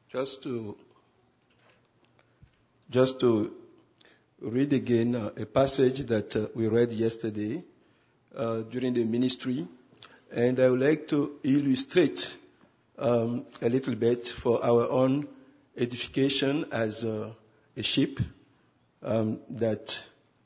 Just to read again a passage that we read yesterday during the ministry, and I would like to illustrate a little bit for our own edification as a sheep, that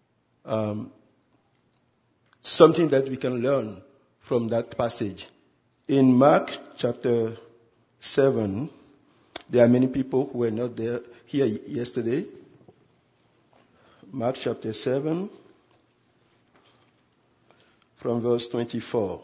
something that we can learn from that passage. In Mark chapter 7, there are many people who were not here yesterday. Mark chapter 7, from verse 24.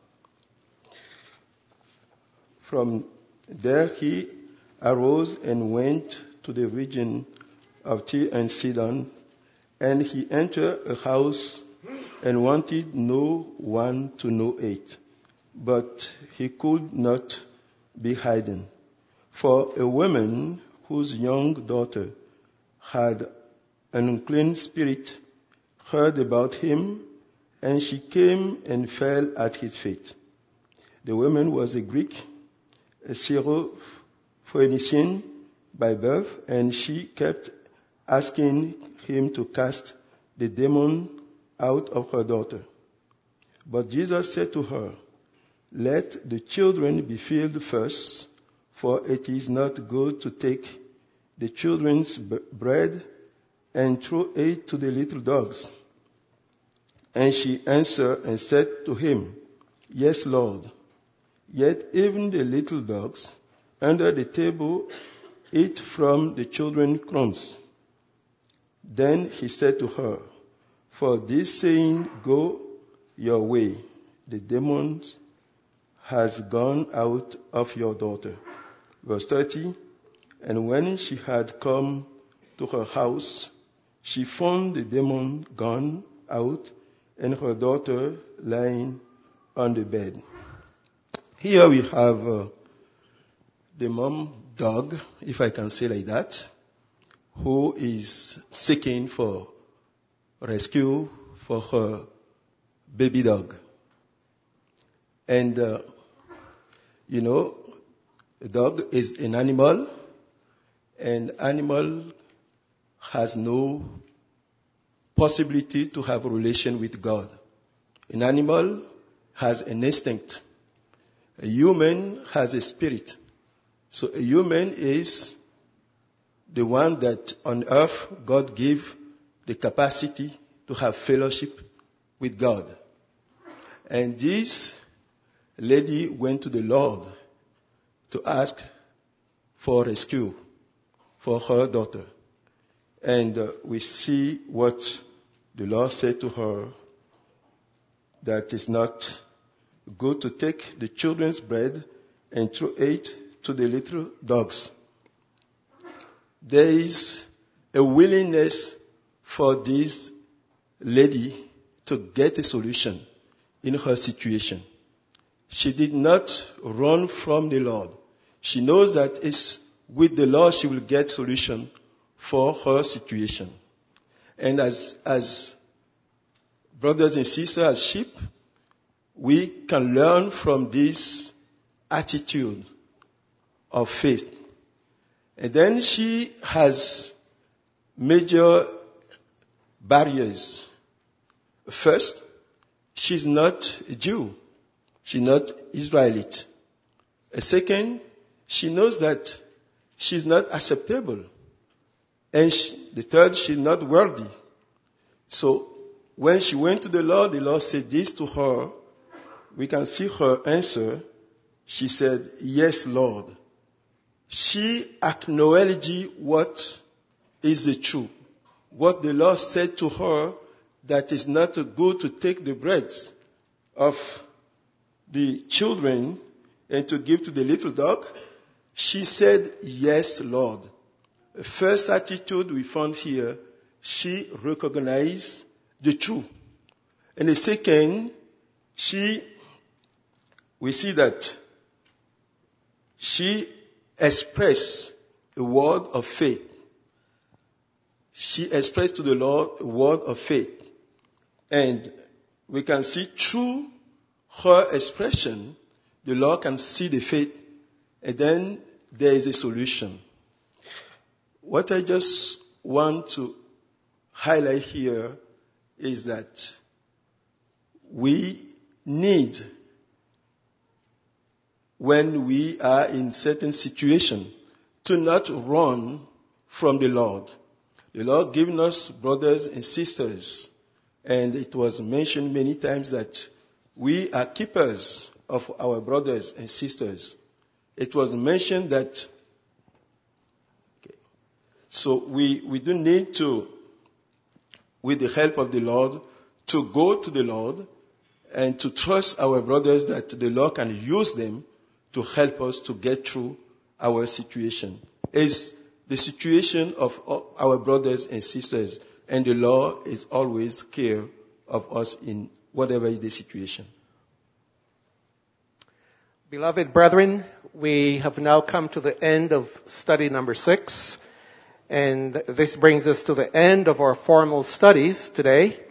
From there he arose and went to the region of Tyre and Sidon, and he entered a house and wanted no one to know it, but he could not be hidden. For a woman whose young daughter had an unclean spirit heard about him, and she came and fell at his feet. The woman was a Greek, a Syro-Phoenician by birth, and she kept asking him to cast the demon out of her daughter. But Jesus said to her, "Let the children be filled first, for it is not good to take the children's bread and throw it to the little dogs." And she answered and said to him, "Yes, Lord. Yet even the little dogs under the table eat from the children's crumbs." Then he said to her, "For this saying, go your way. The demon has gone out of your daughter." Verse 30, and when she had come to her house, she found the demon gone out and her daughter lying on the bed. Here we have the mom dog, if I can say like that, who is seeking for rescue for her baby dog. And, a dog is an animal, and animal has no possibility to have a relation with God. An animal has an instinct. A human has a spirit. So a human is the one that on earth God gave the capacity to have fellowship with God. And this lady went to the Lord to ask for rescue for her daughter. And we see what the Lord said to her, that it's not good to take the children's bread and throw it to the little dogs. There is a willingness for this lady to get a solution in her situation. She did not run from the Lord. She knows that it's with the Lord she will get solution for her situation. And as brothers and sisters, as sheep, we can learn from this attitude of faith. And then she has major barriers. First, she's not a Jew. She's not Israelite. Second, she knows that she's not acceptable. And the third, she's not worthy. So when she went to the Lord said this to her. We can see her answer. She said, "Yes, Lord." She acknowledged what is the truth. What the Lord said to her, that is not good to take the bread of the children and to give to the little dog. She said, "Yes, Lord." The first attitude we found here, she recognized the truth. And the second, we see that she expressed a word of faith. She expressed to the Lord a word of faith. And we can see through her expression, the Lord can see the faith. And then there is a solution. What I just want to highlight here is that we need, when we are in certain situation, to not run from the Lord. The Lord given us brothers and sisters, and it was mentioned many times that we are keepers of our brothers and sisters. It was mentioned that, so we do need to, with the help of the Lord, to go to the Lord and to trust our brothers that the Lord can use them to help us to get through our situation. It's the situation of our brothers and sisters, and the Lord is always care of us in whatever is the situation. Beloved brethren, we have now come to the end of study number 6, and this brings us to the end of our formal studies today.